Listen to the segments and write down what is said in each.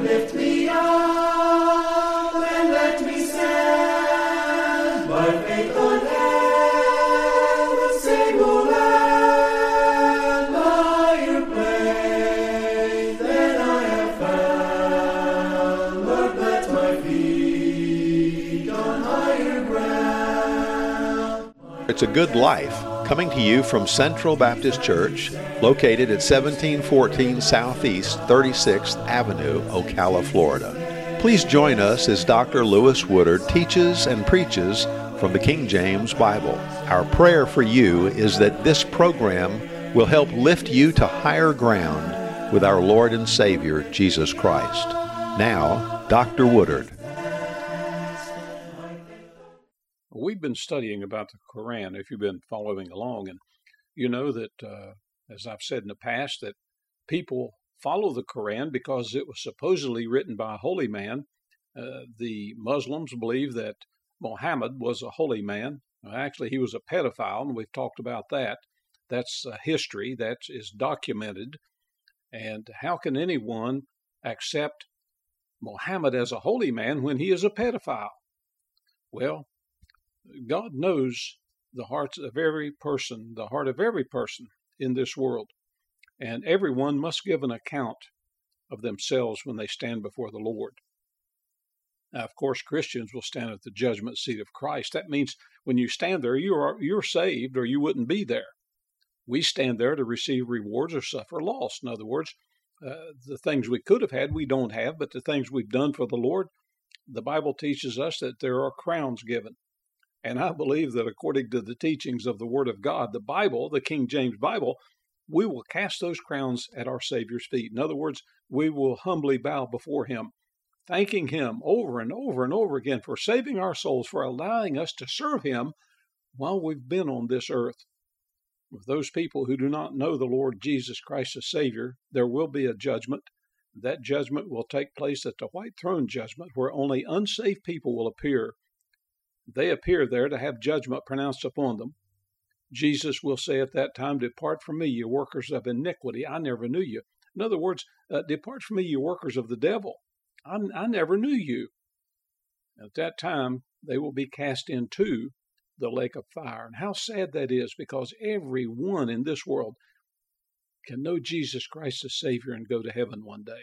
lift me up and let me stand by faith on heaven's stable land, higher place than I have found. Lord, plant my feet on higher ground. It's a Good Life, coming to you from Central Baptist Church, located at 1714 Southeast 36th Avenue, Ocala, Florida. Please join us as Dr. Lewis Woodard teaches and preaches from the King James Bible. Our prayer for you is that this program will help lift you to higher ground with our Lord and Savior, Jesus Christ. Now, Dr. Woodard. We've been studying about the Quran, if you've been following along, and you know that, as I've said in the past, that people follow the Quran because it was supposedly written by a holy man. The Muslims believe that Muhammad was a holy man. Actually, he was a pedophile, and we've talked about that. That's history. That is documented. And how can anyone accept Muhammad as a holy man when he is a pedophile? Well, God knows the heart of every person in this world, and everyone must give an account of themselves when they stand before the Lord. Now, of course, Christians will stand at the judgment seat of Christ. That means when you stand there, you're saved, or you wouldn't be there. We stand there to receive rewards or suffer loss. In other words, the things we could have had, we don't have, but the things we've done for the Lord, the Bible teaches us that there are crowns given. And I believe that according to the teachings of the Word of God, the Bible, the King James Bible, we will cast those crowns at our Savior's feet. In other words, we will humbly bow before Him, thanking Him over and over and over again for saving our souls, for allowing us to serve Him while we've been on this earth. With those people who do not know the Lord Jesus Christ as Savior, there will be a judgment. That judgment will take place at the white throne judgment, where only unsaved people will appear. They appear there to have judgment pronounced upon them. Jesus will say at that time, "Depart from me, you workers of iniquity. I never knew you." In other words, depart from me, you workers of the devil. I never knew you. At that time, they will be cast into the lake of fire. And how sad that is, because everyone in this world can know Jesus Christ as Savior and go to heaven one day.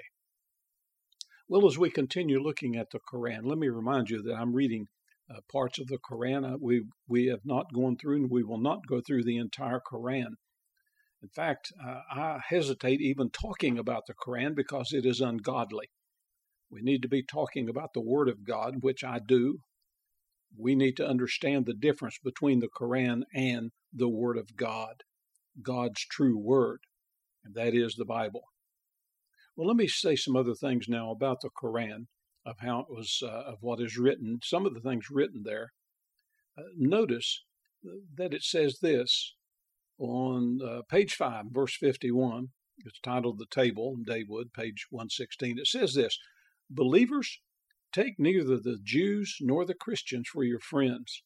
Well, as we continue looking at the Quran, let me remind you that I'm reading parts of the Quran. We have not gone through, and we will not go through the entire Quran. In fact, I hesitate even talking about the Quran because it is ungodly. We need to be talking about the Word of God, which I do. We need to understand the difference between the Quran and the Word of God, God's true Word, and that is the Bible. Well, let me say some other things now about the Quran, of how it was, of what is written, some of the things written there. Notice that it says this on page 5, verse 51. It's titled The Table, Daywood, page 116. It says this: "Believers, take neither the Jews nor the Christians for your friends.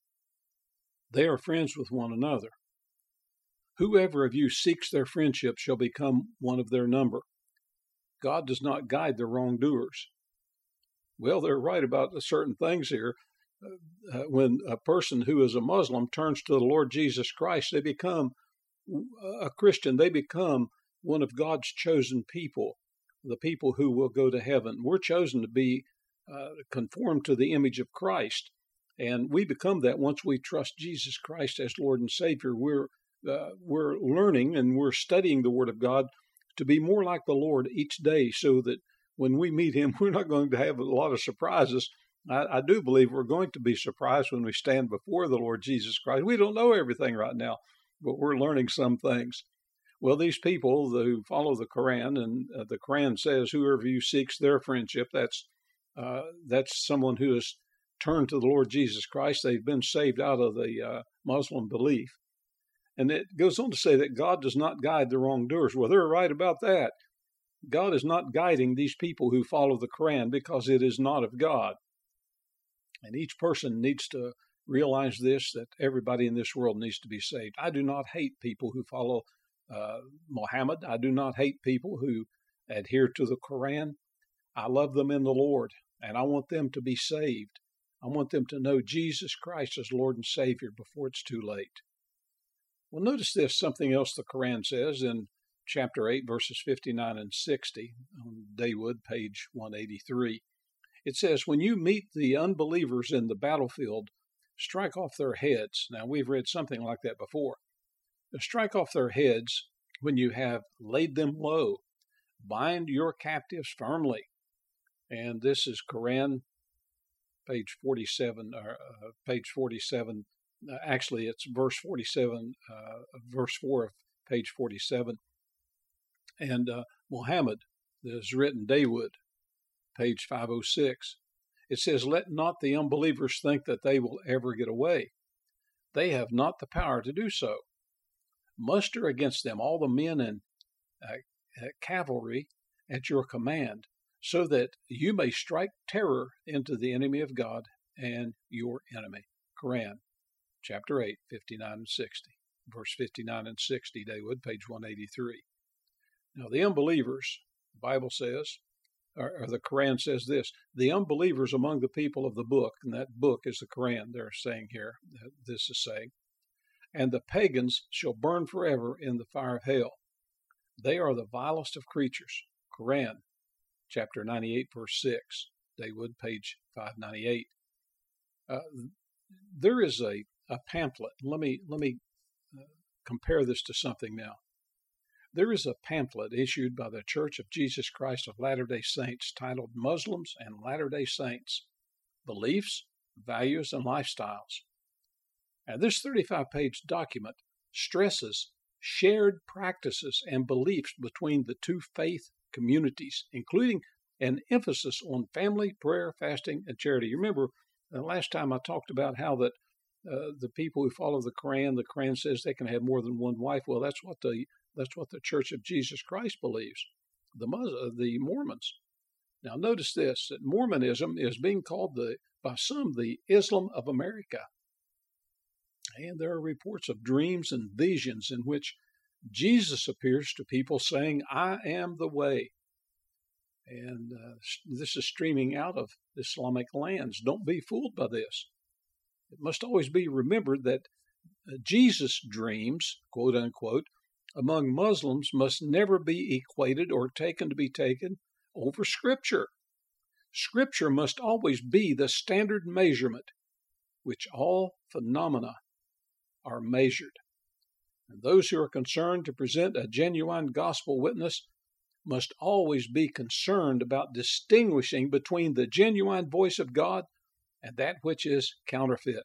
They are friends with one another. Whoever of you seeks their friendship shall become one of their number. God does not guide the wrongdoers." Well, they're right about certain things here. When a person who is a Muslim turns to the Lord Jesus Christ, they become a Christian. They become one of God's chosen people, the people who will go to heaven. We're chosen to be conformed to the image of Christ, and we become that once we trust Jesus Christ as Lord and Savior. We're learning and we're studying the Word of God to be more like the Lord each day, so that when we meet Him, we're not going to have a lot of surprises. I do believe we're going to be surprised when we stand before the Lord Jesus Christ. We don't know everything right now, but we're learning some things. Well, these people who follow the Quran, and the Quran says, "Whoever you seeks their friendship," that's someone who has turned to the Lord Jesus Christ. They've been saved out of the Muslim belief. And it goes on to say that God does not guide the wrongdoers. Well, they're right about that. God is not guiding these people who follow the Quran, because it is not of God. And each person needs to realize this, that everybody in this world needs to be saved. I do not hate people who follow Muhammad. I do not hate people who adhere to the Quran. I love them in the Lord, and I want them to be saved. I want them to know Jesus Christ as Lord and Savior before it's too late. Well, notice this, something else the Quran says in chapter 8, verses 59 and 60, on Dawood, page 183. It says, when you meet the unbelievers in the battlefield, strike off their heads. Now, we've read something like that before. Strike off their heads when you have laid them low. Bind your captives firmly. And this is Quran, page 47, actually, it's verse 47, verse 4 of page 47. And Muhammad, that is written Dawood, page 506. It says, let not the unbelievers think that they will ever get away. They have not the power to do so. Muster against them all the men and cavalry at your command, so that you may strike terror into the enemy of God and your enemy. Quran, chapter 8, 59 and 60. Verse 59 and 60, Dawood, page 183. Now, the unbelievers, the Bible says, or the Quran says this, the unbelievers among the people of the book, and that book is the Quran they're saying here, this is saying, and the pagans shall burn forever in the fire of hell. They are the vilest of creatures. Quran, chapter 98, verse 6, Dawood, page 598. There is a pamphlet. Let me compare this to something now. There is a pamphlet issued by the Church of Jesus Christ of Latter-day Saints titled Muslims and Latter-day Saints, Beliefs, Values, and Lifestyles. And this 35-page document stresses shared practices and beliefs between the two faith communities, including an emphasis on family, prayer, fasting, and charity. You remember the last time I talked about how that the people who follow the Quran says they can have more than one wife. Well, that's what the Church of Jesus Christ believes, the Mormons. Now, notice this, that Mormonism is being called by some the Islam of America. And there are reports of dreams and visions in which Jesus appears to people saying, I am the way. And this is streaming out of Islamic lands. Don't be fooled by this. It must always be remembered that Jesus' dreams, quote unquote, among Muslims must never be equated or taken to be taken over Scripture. Scripture must always be the standard measurement which all phenomena are measured. And those who are concerned to present a genuine gospel witness must always be concerned about distinguishing between the genuine voice of God and that which is counterfeit.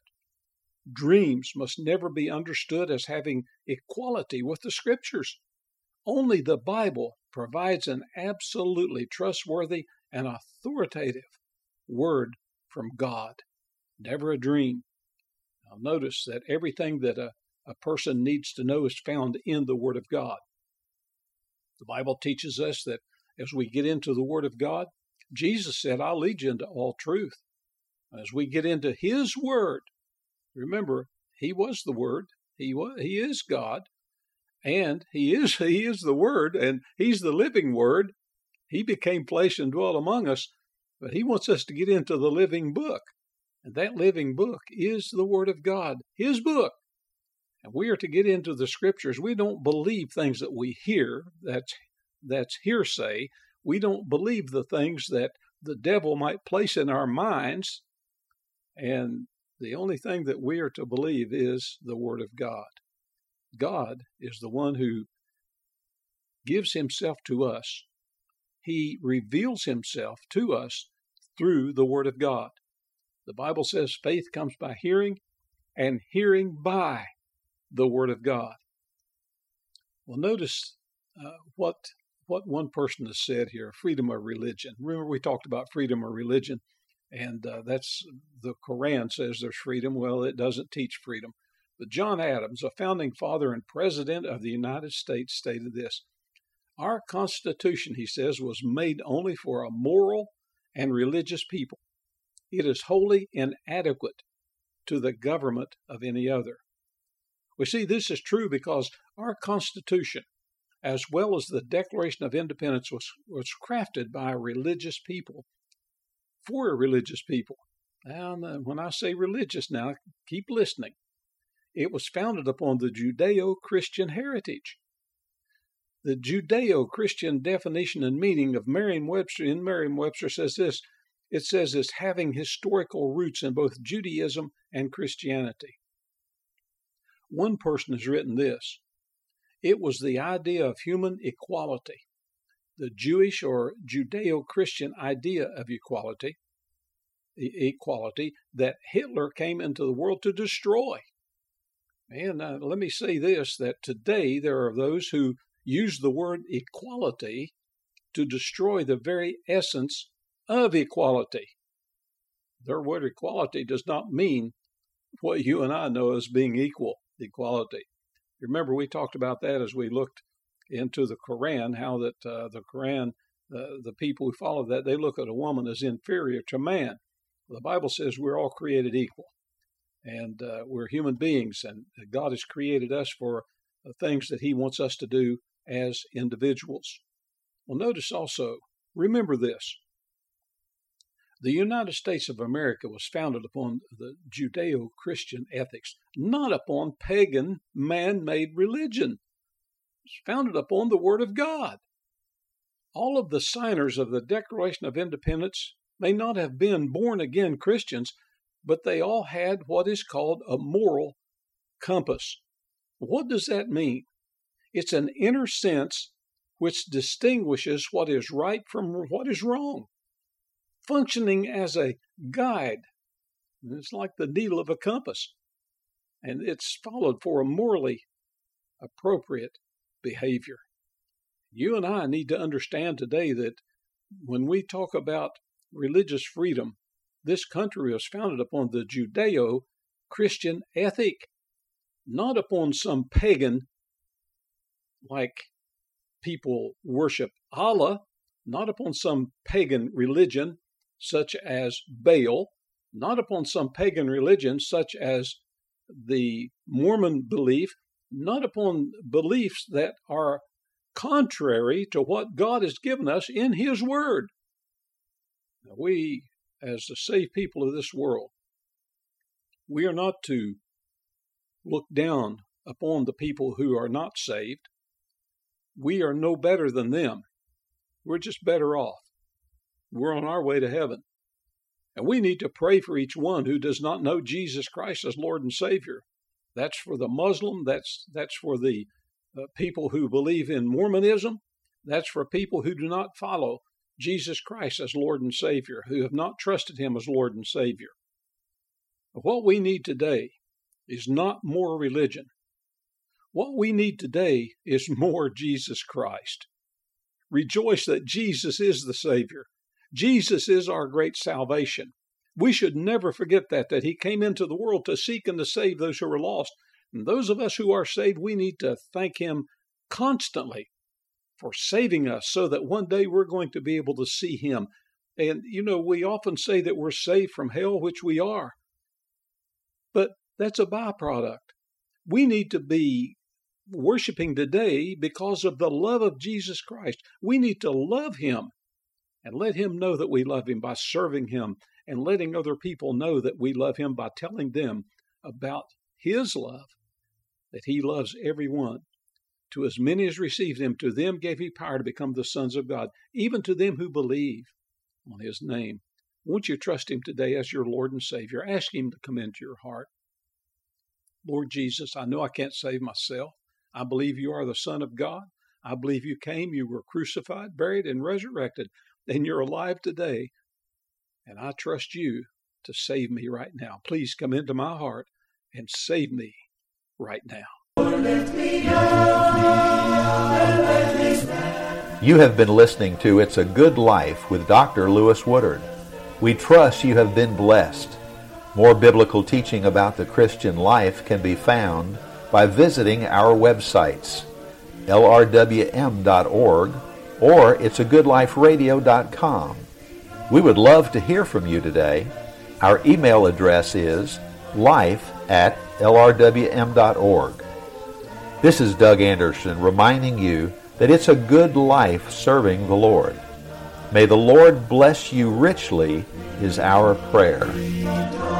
Dreams must never be understood as having equality with the Scriptures. Only the Bible provides an absolutely trustworthy and authoritative word from God, never a dream. Now notice that everything that a person needs to know is found in the Word of God. The Bible teaches us that as we get into the Word of God, Jesus said, I'll lead you into all truth. As we get into His Word, remember, He was the Word, He is God, and He is the Word, and He's the living Word. He became flesh and dwelt among us, but He wants us to get into the living book. And that living book is the Word of God, His book. And we are to get into the Scriptures. We don't believe things that we hear. That's hearsay. We don't believe the things that the devil might place in our minds. And the only thing that we are to believe is the Word of God. God is the one who gives Himself to us. He reveals Himself to us through the Word of God. The Bible says faith comes by hearing, and hearing by the Word of God. Well, notice what one person has said here, freedom of religion. Remember, we talked about freedom of religion, and that's the Quran says there's freedom. Well, it doesn't teach freedom. But John Adams, a founding father and president of the United States, stated this: our Constitution, he says, was made only for a moral and religious people. It is wholly inadequate to the government of any other. We see this is true because our Constitution as well as the Declaration of Independence, was crafted by religious people for religious people. Now, when I say religious now, keep listening. It was founded upon the Judeo-Christian heritage. The Judeo-Christian definition and meaning of Merriam-Webster says this. It says it's having historical roots in both Judaism and Christianity. One person has written this. It was the idea of human equality, the Jewish or Judeo-Christian idea of equality that Hitler came into the world to destroy. And let me say this, that today there are those who use the word equality to destroy the very essence of equality. Their word equality does not mean what you and I know as being equal, equality. Remember, we talked about that as we looked into the Quran, how that the Quran, the people who follow that, they look at a woman as inferior to man. The Bible says we're all created equal, and we're human beings, and God has created us for the things that He wants us to do as individuals. Well, notice also, remember this. The United States of America was founded upon the Judeo-Christian ethics, not upon pagan, man-made religion. It's founded upon the Word of God. All of the signers of the Declaration of Independence may not have been born-again Christians, but they all had what is called a moral compass. What does that mean? It's an inner sense which distinguishes what is right from what is wrong, functioning as a guide. It's like the needle of a compass, and it's followed for a morally appropriate behavior. You and I need to understand today that when we talk about religious freedom, this country was founded upon the Judeo-Christian ethic, not upon some pagan, like people worship Allah, not upon some pagan religion such as Baal, not upon some pagan religion such as the Mormon belief, not upon beliefs that are contrary to what God has given us in His Word. Now, we, as the saved people of this world, we are not to look down upon the people who are not saved. We are no better than them. We're just better off. We're on our way to heaven. And we need to pray for each one who does not know Jesus Christ as Lord and Savior. That's for the Muslim. That's for the people who believe in Mormonism. That's for people who do not follow Jesus Christ as Lord and Savior, who have not trusted Him as Lord and Savior. But what we need today is not more religion. What we need today is more Jesus Christ. Rejoice that Jesus is the Savior. Jesus is our great salvation. We should never forget that He came into the world to seek and to save those who are lost. And those of us who are saved, we need to thank Him constantly for saving us so that one day we're going to be able to see Him. And, we often say that we're saved from hell, which we are. But that's a byproduct. We need to be worshiping today because of the love of Jesus Christ. We need to love Him and let Him know that we love Him by serving Him and letting other people know that we love Him by telling them about His love, that He loves everyone. To as many as received Him, to them gave He power to become the sons of God, even to them who believe on His name. Won't you trust Him today as your Lord and Savior? Ask Him to come into your heart. Lord Jesus, I know I can't save myself. I believe You are the Son of God. I believe You came, You were crucified, buried, and resurrected, and You're alive today. And I trust You to save me right now. Please come into my heart and save me right now. You have been listening to It's a Good Life with Dr. Lewis Woodard. We trust you have been blessed. More biblical teaching about the Christian life can be found by visiting our websites, lrwm.org or it'sagoodliferadio.com. We would love to hear from you today. Our email address is life@lrwm.org. This is Doug Anderson reminding you that it's a good life serving the Lord. May the Lord bless you richly is our prayer.